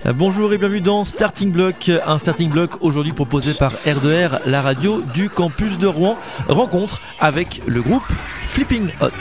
Bonjour et bienvenue dans Starting Block, un Starting Block aujourd'hui proposé par R2R, la radio du campus de Rouen. Rencontre avec le groupe Flipping Hot.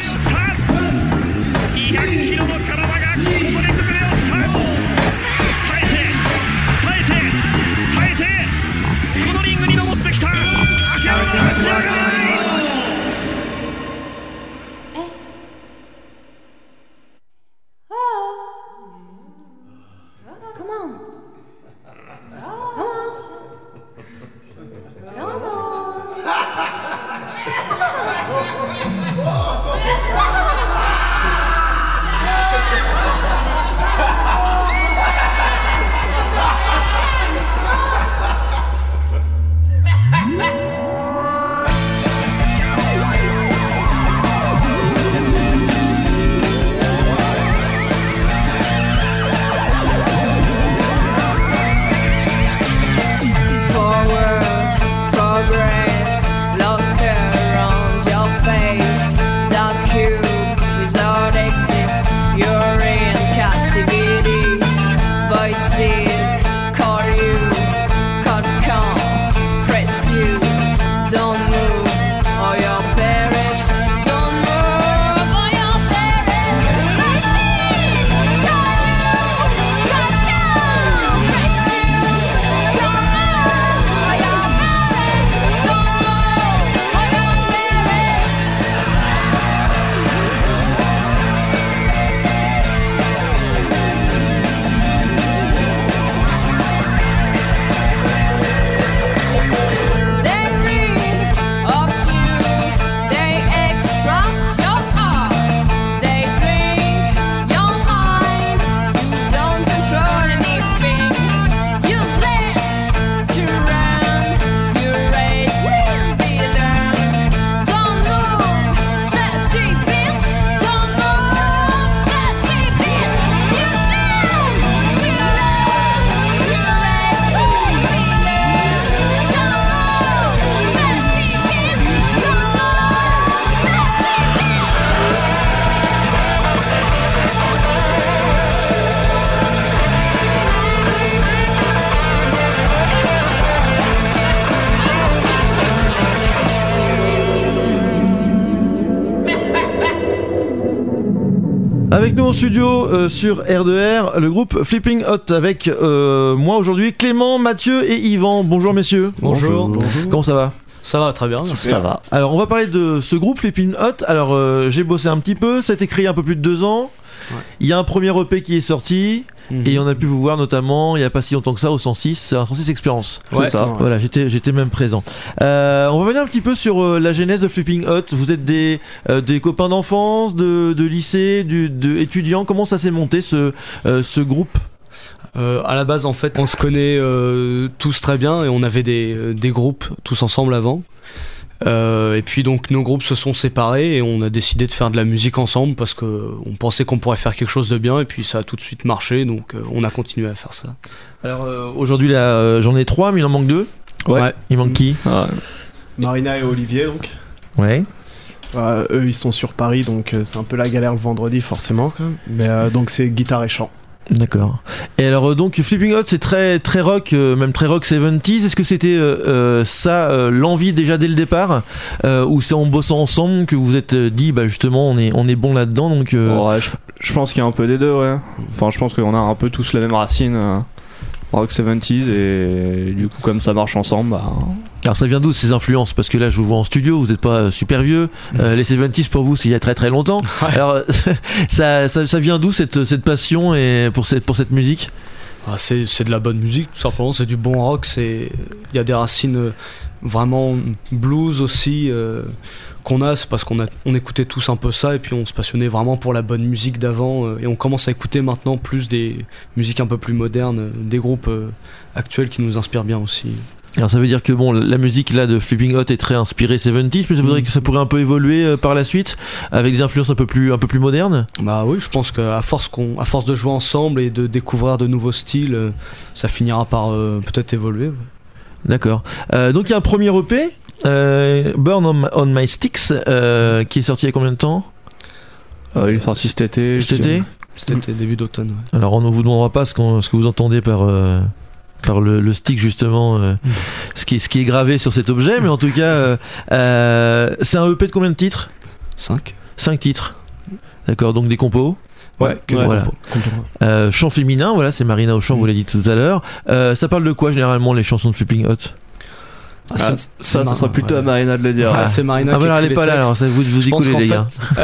Avec nous en studio sur R2R, le groupe Flipping Hot avec moi aujourd'hui Clément, Mathieu et Yvan. Bonjour messieurs. Bonjour. Comment ça va ? Ça va très bien, ça va. Alors on va parler de ce groupe Flipping Hot. Alors j'ai bossé un petit peu, ça a été créé il y a un peu plus de 2 ans. Ouais. Il y a un premier EP qui est sorti. Et on a pu vous voir notamment il n'y a pas si longtemps que ça au 106 Expérience. Ouais, c'est ça. Voilà, j'étais même présent. On va revenir un petit peu sur la genèse de Flipping Hot. Vous êtes des copains d'enfance, de lycée, étudiants. Comment ça s'est monté ce groupe ? À la base en fait on se connaît tous très bien et on avait des groupes tous ensemble avant. Et puis donc nos groupes se sont séparés et on a décidé de faire de la musique ensemble parce qu'on pensait qu'on pourrait faire quelque chose de bien et puis ça a tout de suite marché donc on a continué à faire ça. Alors aujourd'hui là, j'en ai 3 mais il en manque 2. Ouais. Il manque qui ? Marina et Olivier donc. Ouais. Eux ils sont sur Paris donc c'est un peu la galère le vendredi forcément quand même. Mais donc c'est guitare et chant. D'accord. Et alors donc Flipping Hot c'est très très rock, même très rock 70s. Est-ce que c'était ça l'envie déjà dès le départ, ou c'est en bossant ensemble que vous vous êtes dit bah justement on est bon là-dedans donc Ouais, je pense qu'il y a un peu des deux, ouais. Enfin je pense qu'on a un peu tous la même racine rock 70s et du coup comme ça marche ensemble bah... Alors ça vient d'où ces influences ? Parce que là je vous vois en studio, vous n'êtes pas super vieux, les 70s pour vous c'est il y a très très longtemps. Ouais. Alors ça vient d'où cette passion et pour cette musique ? C'est de la bonne musique tout simplement, c'est du bon rock, il y a des racines vraiment blues aussi qu'on a, c'est parce qu'on écoutait tous un peu ça et puis on se passionnait vraiment pour la bonne musique d'avant et on commence à écouter maintenant plus des musiques un peu plus modernes, des groupes actuels qui nous inspirent bien aussi. Alors ça veut dire que bon, la musique là de Flipping Hot est très inspirée 70s, mais ça voudrait que ça pourrait un peu évoluer par la suite avec des influences un peu plus modernes. Bah oui, je pense qu'à force de jouer ensemble et de découvrir de nouveaux styles, ça finira par peut-être évoluer. D'accord. Donc il y a un premier EP, Burn on My Sticks, qui est sorti il y a combien de temps ? Il est sorti cet été. Cet été ? Cet été, début d'automne. Ouais. Alors on ne vous demandera pas ce que vous entendez par le stick justement, ce qui est gravé sur cet objet, mais en tout cas c'est un EP de combien de titres? 5 titres. D'accord, donc des compos. Ouais, que voilà. Chant féminin, voilà, c'est Marina au chant, vous l'avez dit tout à l'heure. Ça parle de quoi généralement les chansons de Flipping Hot? Ça sera plutôt à Marina de le dire. Ouais, c'est Marina qui voilà, elle est pas là, alors ça, vous y coulez les gars.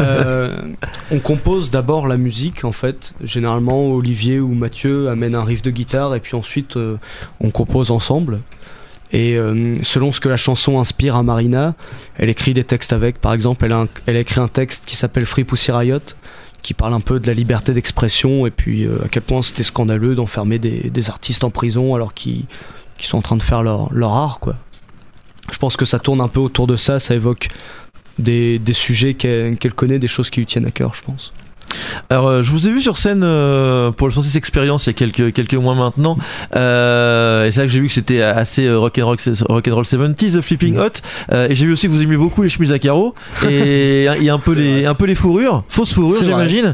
On compose d'abord la musique en fait. Généralement, Olivier ou Mathieu amènent un riff de guitare et puis ensuite on compose ensemble. Et selon ce que la chanson inspire à Marina, elle écrit des textes avec. Par exemple, elle a écrit un texte qui s'appelle Free Pussy Riot, qui parle un peu de la liberté d'expression et puis à quel point c'était scandaleux d'enfermer des artistes en prison alors qu'ils sont en train de faire leur art, quoi. Je pense que ça tourne un peu autour de ça évoque des sujets qu'elle connaît, des choses qui lui tiennent à cœur, je pense. Alors je vous ai vu sur scène pour le Sentis Experience il y a quelques mois maintenant, et c'est là que j'ai vu que c'était assez rock'n'roll 70s, Flipping Hot, et j'ai vu aussi que vous aimiez beaucoup les chemises à carreaux et il y a un peu les fourrures, fausses fourrures j'imagine.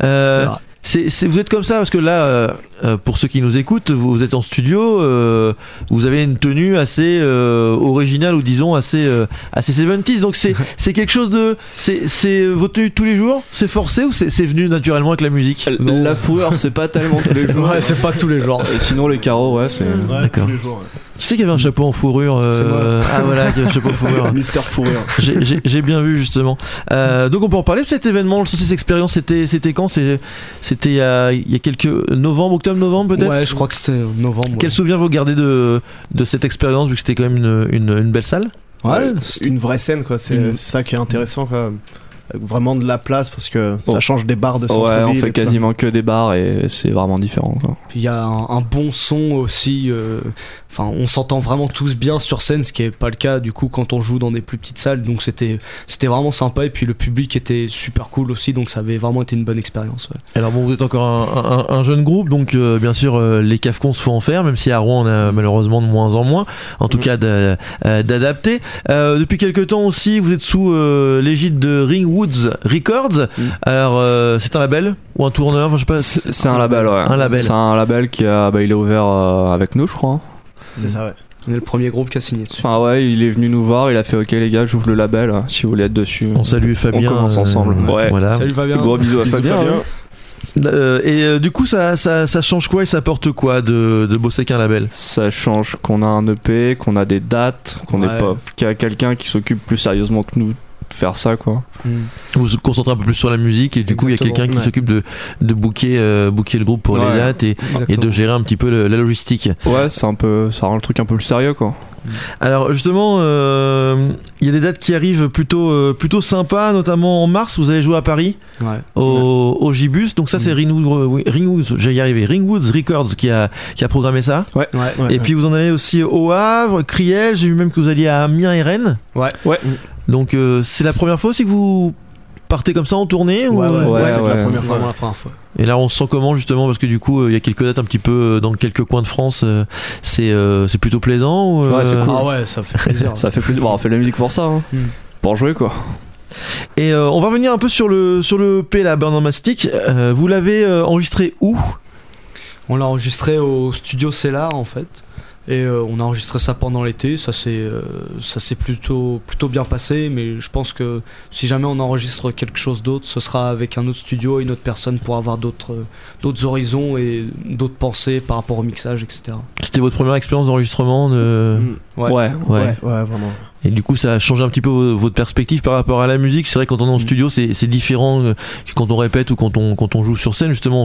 Vous êtes comme ça parce que là, pour ceux qui nous écoutent, vous êtes en studio, vous avez une tenue assez originale ou disons assez 70s. Donc c'est quelque chose de, c'est votre tenue de tous les jours, c'est forcé ou c'est venu naturellement avec la musique? La fourrure, c'est pas tellement tous les jours. Ouais, c'est pas tous les jours. Et sinon les carreaux, ouais, c'est. D'accord. Tous les jours, ouais. Tu sais qu'il y avait un chapeau en fourrure. Ah voilà, qu'il y avait un chapeau en fourrure. Mister Fourrure. J'ai bien vu justement. Donc on peut en parler de cet événement, le Sentis Experience. C'était quand? C'était il y a quelques octobre-novembre peut-être. Ouais, je crois que c'était novembre. Quel souvenir vous gardez de cette expérience vu que c'était quand même une belle salle? Ouais, une vraie scène quoi. C'est ça qui est intéressant quoi. Vraiment de la place parce que ça change des bars de centre-ville. Ouais, on fait quasiment que des bars et c'est vraiment différent, quoi. Puis il y a un bon son aussi. Enfin, on s'entend vraiment tous bien sur scène, ce qui est pas le cas du coup quand on joue dans des plus petites salles. Donc c'était vraiment sympa et puis le public était super cool aussi. Donc ça avait vraiment été une bonne expérience. Ouais. Alors bon, vous êtes encore un jeune groupe, donc bien sûr les cafcons se font en faire, même si à Rouen on a malheureusement de moins en moins, en tout cas d'adapter. Depuis quelques temps aussi, vous êtes sous l'égide de Ringwoods Records. Alors c'est un label ou un tourneur, enfin, je sais pas. C'est un label, ouais. Un label. C'est un label qui il est ouvert avec nous, je crois. C'est ça, ouais. On est le premier groupe qui a signé dessus. Enfin ouais, il est venu nous voir, il a fait ok les gars, j'ouvre le label, si vous voulez être dessus. On salue Fabien. On commence ensemble. Ouais. Voilà. Salut Fabien. Gros bisous à Fabien. Et du coup ça change quoi et ça apporte quoi de bosser avec un label? Ça change qu'on a un EP, qu'on a des dates, qu'on n'est pas, qu'il y a quelqu'un qui s'occupe plus sérieusement que nous de faire ça, quoi. Vous vous concentrez un peu plus sur la musique et du coup il y a quelqu'un qui s'occupe de booker le groupe pour les dates et de gérer un petit peu la logistique. Ouais, ça rend le truc un peu plus sérieux, quoi. Alors justement il y a des dates qui arrivent plutôt sympas, notamment en mars vous allez jouer à Paris au Gibus, donc ça c'est Ringwoods Records qui a programmé ça. Et puis vous en allez aussi au Havre, Criel, j'ai vu même que vous alliez à Amiens et Rennes. Donc c'est la première fois aussi que vous partez comme ça en tournée ou... c'est la première fois. La première fois. Et là on se sent comment justement, parce que du coup il y a quelques dates un petit peu dans quelques coins de France, c'est plutôt plaisant ou, Ouais, c'est cool. Ah ouais, ça fait plaisir. Ça fait plaisir. Bon, on fait de la musique pour ça, hein. Pour jouer, quoi. Et on va revenir un peu sur le P là, Burn Mastic. Vous l'avez enregistré où? On l'a enregistré au studio Cellar en fait. Et on a enregistré ça pendant l'été, ça s'est plutôt bien passé, mais je pense que si jamais on enregistre quelque chose d'autre, ce sera avec un autre studio et une autre personne pour avoir d'autres horizons et d'autres pensées par rapport au mixage, etc. C'était votre première expérience d'enregistrement Ouais, vraiment. Et du coup ça a changé un petit peu votre perspective par rapport à la musique. C'est vrai que quand on est en studio c'est différent que quand on répète ou quand on joue sur scène. Justement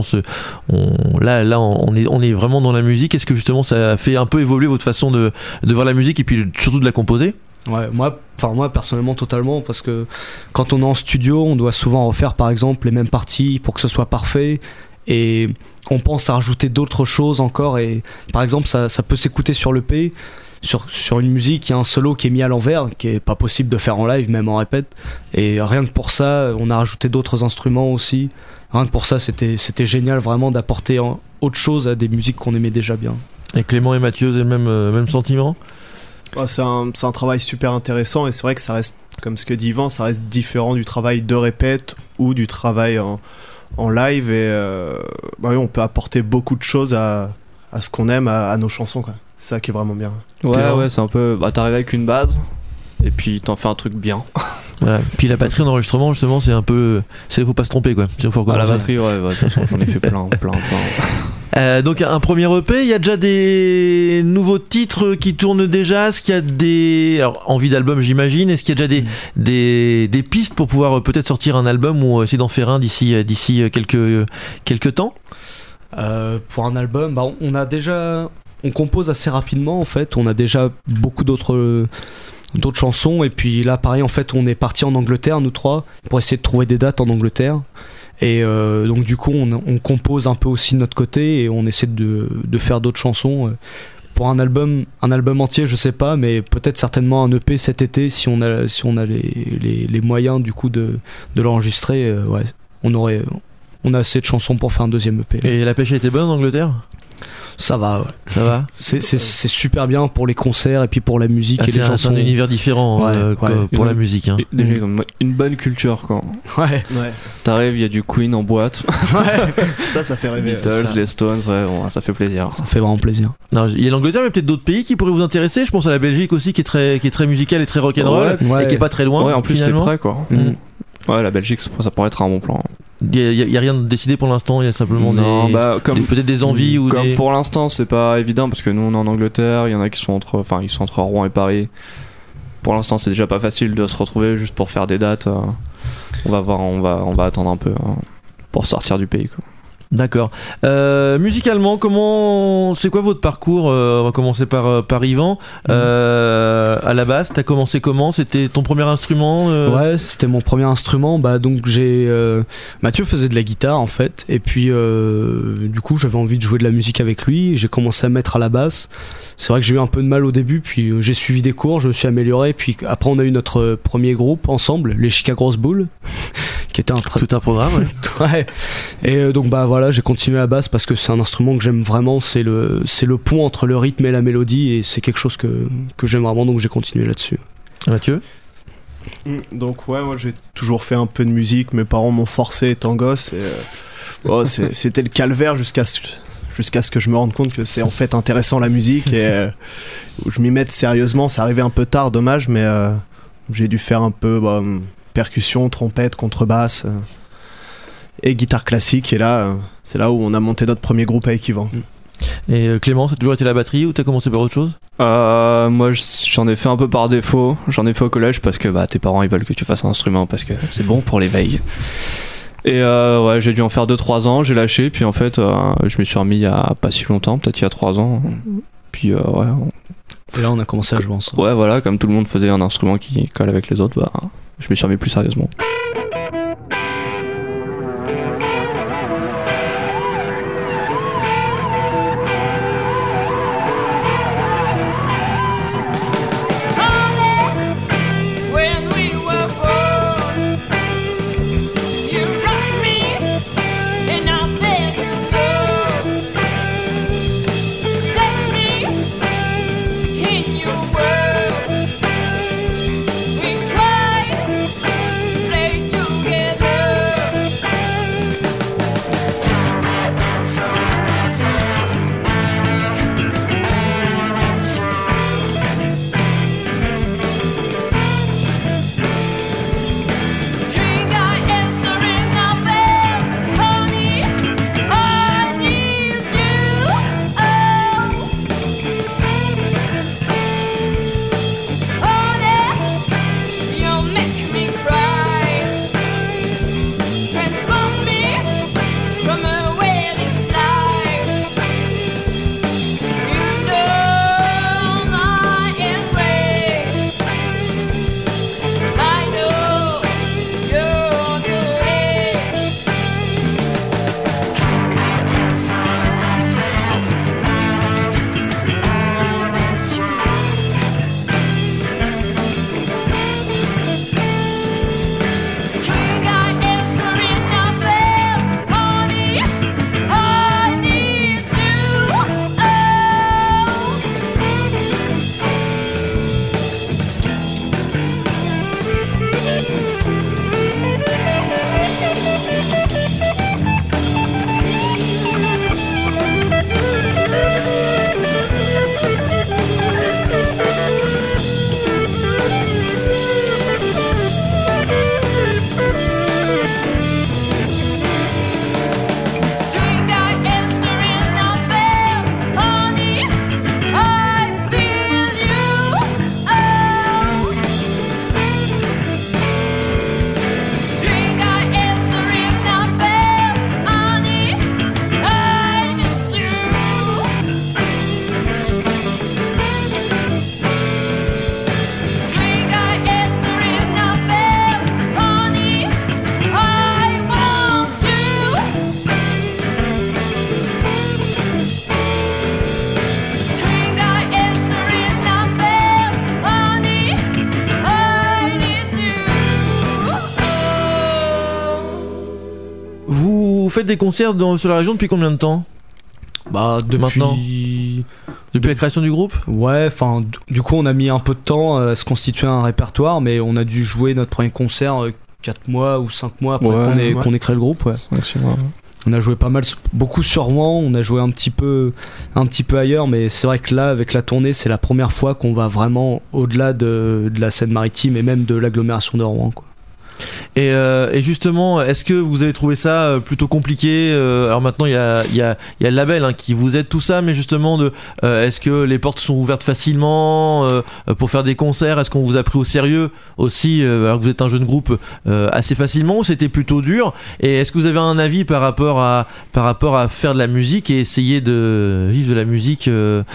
là on est vraiment dans la musique. Est-ce que justement ça a fait un peu évoluer votre façon de voir la musique et puis surtout de la composer? Ouais, moi personnellement totalement, parce que quand on est en studio on doit souvent refaire par exemple les mêmes parties pour que ce soit parfait et on pense à rajouter d'autres choses encore, et par exemple ça peut s'écouter sur l'EP. Sur une musique, il y a un solo qui est mis à l'envers, qui est pas possible de faire en live, même en répète. Et rien que pour ça, on a rajouté d'autres instruments aussi. Rien que pour ça, c'était génial vraiment d'apporter autre chose à des musiques qu'on aimait déjà bien. Et Clément et Mathieu, c'est le même sentiment? C'est un travail super intéressant et c'est vrai que ça reste, comme ce que dit Yvan, ça reste différent du travail de répète ou du travail en live et bah oui, on peut apporter beaucoup de choses à ce qu'on aime, à nos chansons, quoi. C'est ça qui est vraiment bien. Ouais, c'est un peu. Bah, t'arrives avec une base et puis t'en fais un truc bien. Voilà. Puis la batterie en enregistrement, justement, c'est un peu. C'est là qu'il faut pas se tromper, quoi. Il faut recommencer. La batterie, ouais, de toute façon, j'en ai fait plein. Donc un premier EP, il y a déjà des nouveaux titres qui tournent déjà. Est-ce qu'il y a des envie d'album, j'imagine. Est-ce qu'il y a déjà des pistes pour pouvoir peut-être sortir un album ou essayer d'en faire un d'ici quelques temps? Pour un album, bah, on compose assez rapidement en fait. On a déjà beaucoup d'autres chansons et puis là pareil en fait on est parti en Angleterre nous trois pour essayer de trouver des dates en Angleterre. Et donc du coup on compose un peu aussi de notre côté et on essaie de faire d'autres chansons. Pour un album entier je sais pas, mais peut-être certainement un EP cet été si on a les moyens du coup de l'enregistrer. Ouais, on a assez de chansons pour faire un deuxième EP. Et la pêche a été bonne en Angleterre? Ça va, ouais. Ça va. C'est super bien pour les concerts et puis pour la musique et les chansons. C'est un univers différent pour la musique. Hein. Déjà, ils ont une bonne culture, quoi. Ouais. T'arrives, il y a du Queen en boîte. Ouais. ça fait rêver. Beatles, les Stones, ouais, bon, ça fait plaisir. Ça fait vraiment plaisir. Non, il y a l'Angleterre, mais peut-être d'autres pays qui pourraient vous intéresser. Je pense à la Belgique aussi, qui est très musicale et très rock'n'roll, et qui est pas très loin. Ouais, en plus finalement. c'est prêt, quoi. Ouais, la Belgique, ça pourrait être un bon plan. Il y a rien de décidé pour l'instant, il y a simplement peut-être des envies ou comme pour l'instant, c'est pas évident parce que nous on est en Angleterre, il y en a qui sont entre Rouen et Paris. Pour l'instant, c'est déjà pas facile de se retrouver juste pour faire des dates. On va voir, on va attendre un peu pour sortir du pays, quoi. D'accord. Musicalement, c'est quoi votre parcours? On va commencer par Yvan. À la basse, t'as commencé comment? C'était ton premier instrument? Ouais, c'était mon premier instrument. Bah donc Mathieu faisait de la guitare en fait, et puis du coup j'avais envie de jouer de la musique avec lui. J'ai commencé à me mettre à la basse. C'est vrai que j'ai eu un peu de mal au début, puis j'ai suivi des cours, je me suis amélioré. Puis après on a eu notre premier groupe ensemble, les Chicago Bulls, qui était tout un programme. Ouais. Ouais. Et donc bah voilà, j'ai continué la basse parce que c'est un instrument que j'aime vraiment. C'est le pont entre le rythme et la mélodie, et c'est quelque chose que j'aime vraiment, donc j'ai continué là-dessus. Mathieu? Donc ouais, moi j'ai toujours fait un peu de musique. Mes parents m'ont forcé étant gosse. Et, c'était le calvaire jusqu'à ce que je me rende compte que c'est en fait intéressant la musique et où je m'y mette sérieusement. C'est arrivé un peu tard, dommage, mais j'ai dû faire un peu percussion, trompette, contrebasse et guitare classique. Et là, c'est là où on a monté notre premier groupe avec Yvan. Et Clément, ça a toujours été la batterie ou t'as commencé par autre chose? Moi j'en ai fait un peu par défaut. J'en ai fait au collège parce que tes parents ils veulent que tu fasses un instrument parce que c'est bon pour l'éveil. Et ouais, j'ai dû en faire 2-3 ans, j'ai lâché, puis en fait je me suis remis il y a pas si longtemps, peut-être il y a 3 ans. Puis ouais. Et là on a commencé à jouer ensemble. Ouais, voilà, comme tout le monde faisait un instrument qui colle avec les autres, je me suis remis plus sérieusement. Play vous faites des concerts sur la région depuis combien de temps? Bah Maintenant. Depuis la création du groupe? Ouais, enfin du coup on a mis un peu de temps à se constituer un répertoire, mais on a dû jouer notre premier concert 4 mois ou 5 mois après qu'on ait créé le groupe. Ouais. On a joué beaucoup sur Rouen, on a joué un petit peu ailleurs, mais c'est vrai que là, avec la tournée, c'est la première fois qu'on va vraiment au-delà de la scène maritime et même de l'agglomération de Rouen, quoi. Et justement, est-ce que vous avez trouvé ça plutôt compliqué? Alors maintenant, il y a le label qui vous aide tout ça, mais justement, est-ce que les portes sont ouvertes facilement pour faire des concerts? Est-ce qu'on vous a pris au sérieux aussi, alors que vous êtes un jeune groupe, assez facilement, ou c'était plutôt dur? Et est-ce que vous avez un avis par rapport à faire de la musique et essayer de vivre de la musique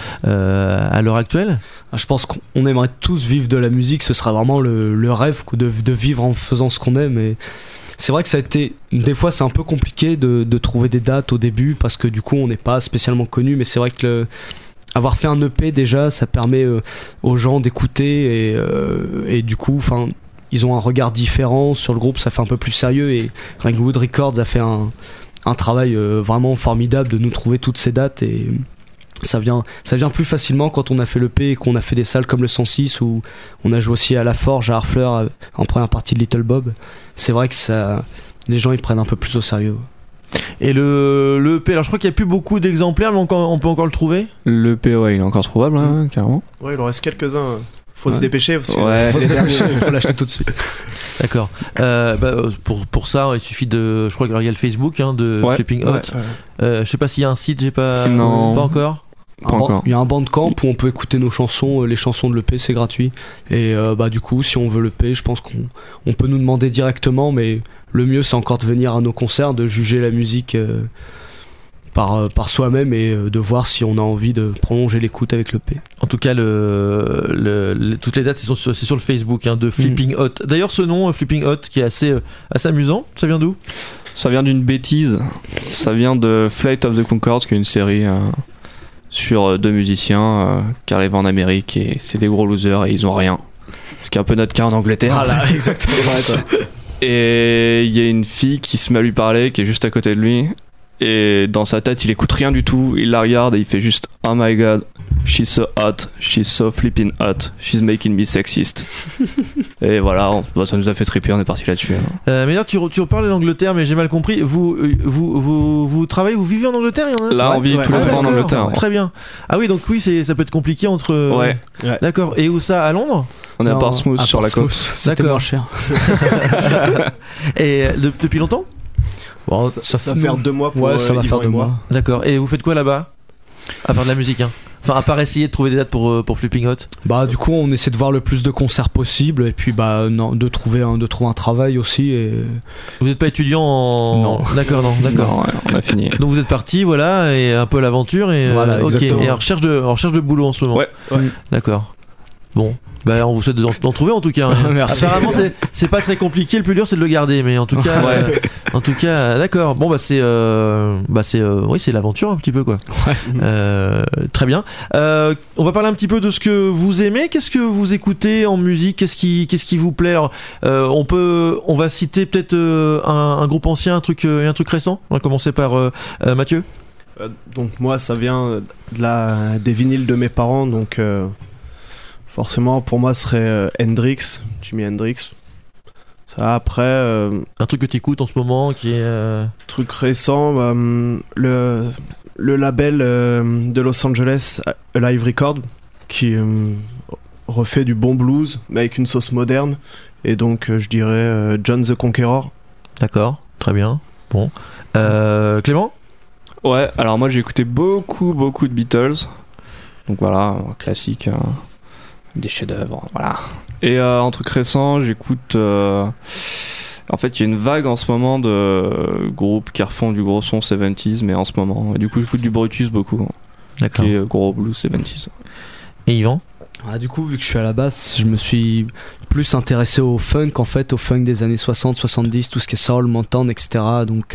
à l'heure actuelle? Je pense qu'on aimerait tous vivre de la musique, ce sera vraiment le rêve de vivre en faisant ce qu'on aime. Et c'est vrai que ça a été, des fois c'est un peu compliqué de trouver des dates au début parce que du coup on n'est pas spécialement connu, mais c'est vrai que avoir fait un EP déjà, ça permet aux gens d'écouter et du coup ils ont un regard différent sur le groupe, ça fait un peu plus sérieux, et Ringwood Records a fait un travail vraiment formidable de nous trouver toutes ces dates, et ça vient plus facilement quand on a fait l'EP et qu'on a fait des salles comme le 106 où on a joué aussi à La Forge, à Harfleur en première partie de Little Bob. C'est vrai que les gens ils prennent un peu plus au sérieux. Et le EP, alors je crois qu'il n'y a plus beaucoup d'exemplaires, mais on peut encore le trouver? Le EP, ouais, il est encore trouvable, carrément. Ouais, il en reste quelques-uns. Faut se dépêcher parce que il faut l'acheter tout de suite. D'accord. Pour ça, il suffit de. Je crois qu'il y a le Facebook de Flipping Hot. Je sais pas s'il y a un site, j'ai pas. Non. Pas encore. Il y a un Bandcamp où on peut écouter nos chansons, les chansons de l'EP, c'est gratuit. Et du coup, si on veut l'EP, je pense qu'on peut nous demander directement, mais le mieux c'est encore de venir à nos concerts, de juger la musique par soi-même et de voir si on a envie de prolonger l'écoute avec l'EP. En tout cas, toutes les dates c'est sur le Facebook de Flipping Hot. D'ailleurs, ce nom Flipping Hot qui est assez amusant, ça vient d'où? Ça vient d'une bêtise. Ça vient de Flight of the Conchords, qui est une série sur deux musiciens qui arrivent en Amérique et c'est des gros losers et ils ont rien. Ce qui est un peu notre cas en Angleterre. Voilà, exactement. Et il y a une fille qui se met à lui parler, qui est juste à côté de lui. Et dans sa tête, il écoute rien du tout. Il la regarde et il fait juste "Oh my god, she's so hot, she's so flipping hot, she's making me sexist." Et voilà, ça nous a fait triper, on est parti là-dessus. Mais d'ailleurs, tu reparles l'Angleterre, mais j'ai mal compris. Vous travaillez, vous vivez en Angleterre, il y en a? Là, on vit tous les trois en Angleterre. Ouais. Très bien. Ah oui, donc oui, ça peut être compliqué entre. Ouais. D'accord. Et où ça? À Londres? On est à Portsmouth sur la côte. C'était moins cher. Et depuis longtemps? Bon, ça va faire 2 mois pour ça va faire 2 mois. D'accord. Et vous faites quoi là-bas? À part de la musique, Enfin, à part essayer de trouver des dates pour Flipping Hot. Du coup, on essaie de voir le plus de concerts possible et puis de trouver un travail aussi. Et... Vous n'êtes pas étudiant Non. D'accord, non. Non, on a fini. Donc vous êtes parti, voilà, et un peu à l'aventure et voilà, exactement. Et en recherche de boulot en ce moment. Ouais. D'accord. Bon. On vous souhaite d'en trouver en tout cas. Merci. Apparemment c'est pas très compliqué, le plus dur c'est de le garder, mais en tout cas d'accord. Bon c'est l'aventure un petit peu quoi. Très bien. On va parler un petit peu de ce que vous aimez. Qu'est-ce que vous écoutez en musique? Qu'est-ce qui vous plaît? Alors, on va citer peut-être un groupe ancien, un truc récent. On va commencer par Mathieu. Donc moi ça vient des vinyles de mes parents, donc forcément pour moi ce serait Jimi Hendrix. Ça après un truc que tu écoutes en ce moment qui est truc récent, le label de Los Angeles, Alive Records, qui refait du bon blues mais avec une sauce moderne, et donc je dirais John the Conqueror. D'accord, très bien. Bon, Clément? Ouais, alors moi j'ai écouté beaucoup de Beatles, donc voilà, classique, des chefs-d'œuvre, voilà. Et en truc récent, j'écoute. En fait, il y a une vague en ce moment de groupes qui refont du gros son 70s, mais en ce moment. Et du coup, j'écoute du Brutus beaucoup. D'accord. Qui est gros blues 70s. Et Yvan? Du coup, vu que je suis à la basse, je me suis plus intéressé au funk, en fait, au funk des années 60, 70, tout ce qui est soul, Motown, etc. Donc.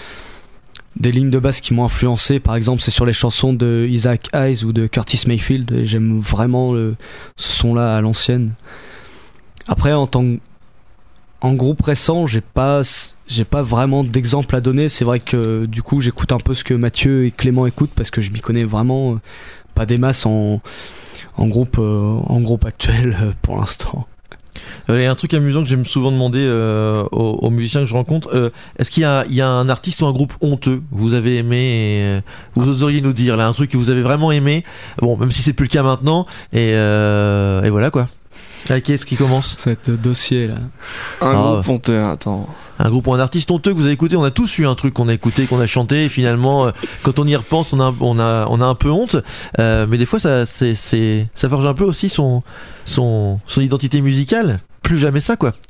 Des lignes de basse qui m'ont influencé, par exemple, c'est sur les chansons de Isaac Hayes ou de Curtis Mayfield, et j'aime vraiment ce son-là à l'ancienne. Après, en tant En groupe récent, j'ai pas vraiment d'exemple à donner. C'est vrai que du coup, j'écoute un peu ce que Mathieu et Clément écoutent parce que je m'y connais vraiment pas des masses en groupe actuel pour l'instant. Il y a un truc amusant que j'aime souvent demander aux musiciens que je rencontre. Est-ce qu'il y a un artiste ou un groupe honteux que vous avez aimé et vous oseriez nous dire là un truc que vous avez vraiment aimé, bon même si c'est plus le cas maintenant et voilà quoi. Allez, qui est-ce qui commence? Cet dossier là. Un groupe honteux, attends. Un groupe ou un artiste honteux que vous avez écouté? On a tous eu un truc qu'on a écouté, qu'on a chanté, et finalement, quand on y repense, on a un peu honte. Mais des fois, ça forge un peu aussi son identité musicale. Plus jamais ça, quoi.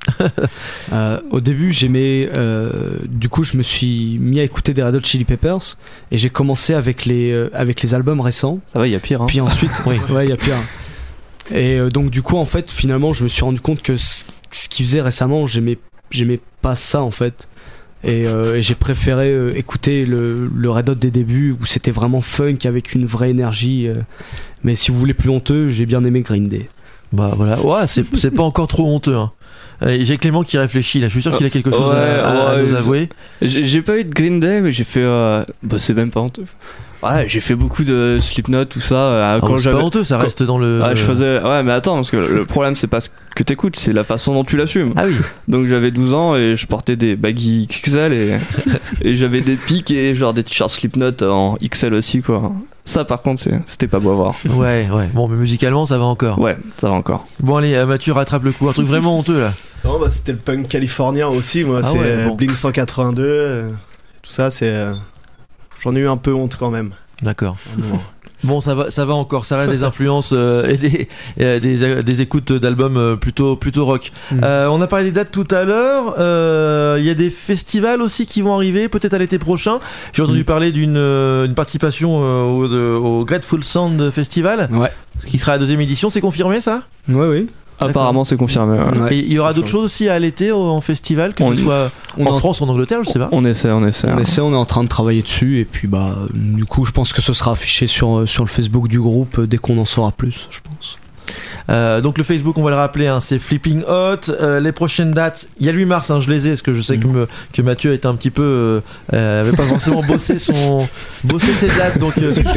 Au début, j'aimais. Du coup, je me suis mis à écouter des Red Hot Chili Peppers et j'ai commencé avec les albums récents. Ça va, il y a pire. Hein. Puis ensuite, oui. Ouais, il y a pire. Et donc du coup en fait finalement je me suis rendu compte que ce qu'ils faisaient récemment j'aimais pas ça en fait et j'ai préféré écouter le Red Hot des débuts où c'était vraiment funk avec une vraie énergie mais si vous voulez plus honteux j'ai bien aimé Green Day. Bah voilà, ouais, c'est pas encore trop honteux hein. J'ai Clément qui réfléchit là, je suis sûr qu'il a quelque chose à nous avouer. J'ai pas eu de Green Day mais j'ai fait c'est même pas honteux. Ouais, j'ai fait beaucoup de Slipknot, tout ça. Quand c'est pas honteux, ça reste dans le. Ouais, je faisais. Ouais, mais attends, parce que le problème, c'est pas ce que t'écoutes, c'est la façon dont tu l'assumes. Ah oui. Donc j'avais 12 ans et je portais des baggy XL et j'avais des pics et genre des t-shirts Slipknot en XL aussi, quoi. Ça, par contre, c'était pas beau à voir. Ouais. Bon, mais musicalement, ça va encore. Ouais, ça va encore. Bon, allez, Mathieu, rattrape le coup. Un truc vraiment honteux là. Non, bah c'était le punk californien aussi, moi. C'est Blink 182. Tout ça, c'est. J'en ai eu un peu honte quand même. D'accord. Bon, ça va encore. Ça reste des influences et des écoutes d'albums plutôt rock. On a parlé des dates tout à l'heure. Il y a des festivals aussi qui vont arriver, peut-être à l'été prochain. J'ai entendu parler d'une participation au Grateful Sound Festival. Ouais. Qui sera la 2e édition. C'est confirmé ça? Oui. Apparemment, c'est confirmé. Ouais. Et il y aura d'autres choses aussi à l'été en festival, que ce soit en France ou en Angleterre, je sais pas. On essaie. On est en train de travailler dessus et puis du coup, je pense que ce sera affiché sur le Facebook du groupe dès qu'on en saura plus, je pense. Donc le Facebook, on va le rappeler, hein, c'est Flipping Hot. Les prochaines dates, il y a le 8 mars, je les ai, parce que je sais que Mathieu était un petit peu avait pas forcément bossé ses dates, donc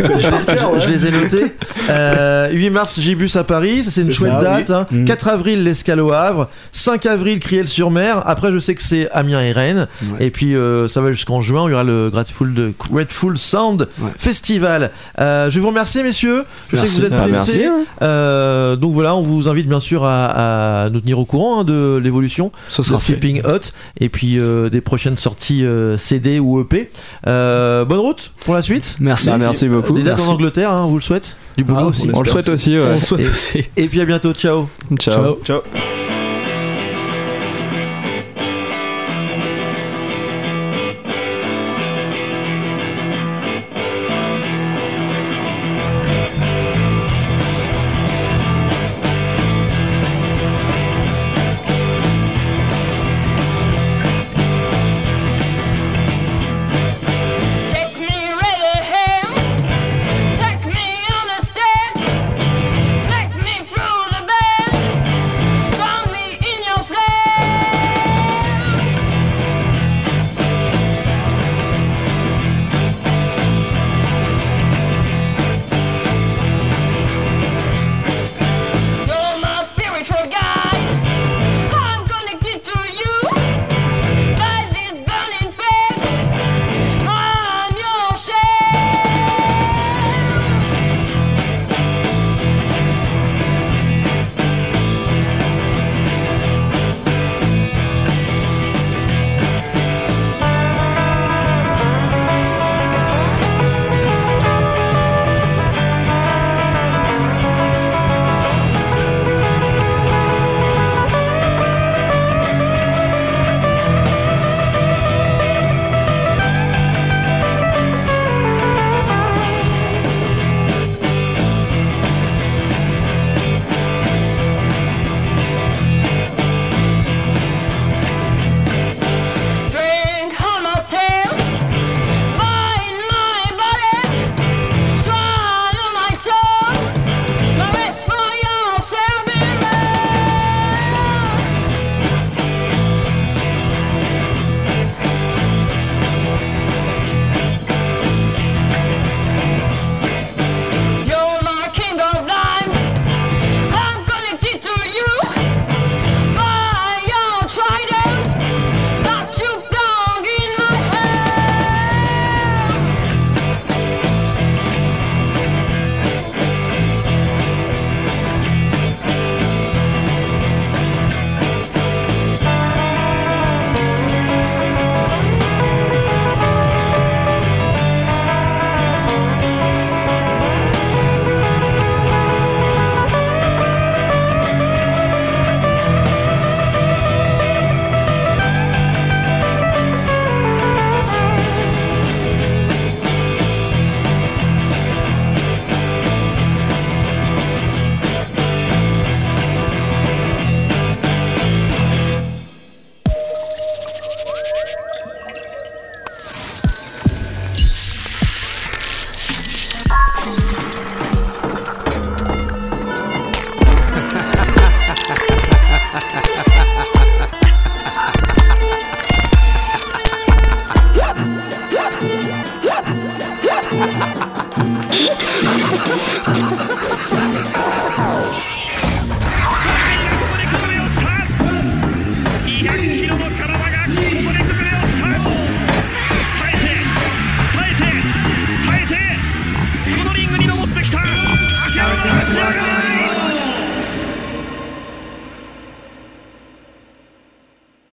je les ai notées. 8 mars, Gibus à Paris, ça c'est une chouette date. Oui. Hein. 4 avril, l'Escale au Havre. 5 avril, Criel-sur-Mer. Après, je sais que c'est Amiens et Rennes. Ouais. Et puis ça va jusqu'en juin, il y aura le Grateful Sound Festival. Je vais vous remercier, messieurs. Je sais que vous êtes pressés. Donc voilà, on vous invite bien sûr à nous tenir au courant de l'évolution de Flipping Hot et puis des prochaines sorties CD ou EP. Bonne route pour la suite. Merci beaucoup. Des dates en Angleterre, hein, on vous le souhaite. Du boulot aussi. On le souhaite aussi. Et puis à bientôt. Ciao. Ciao.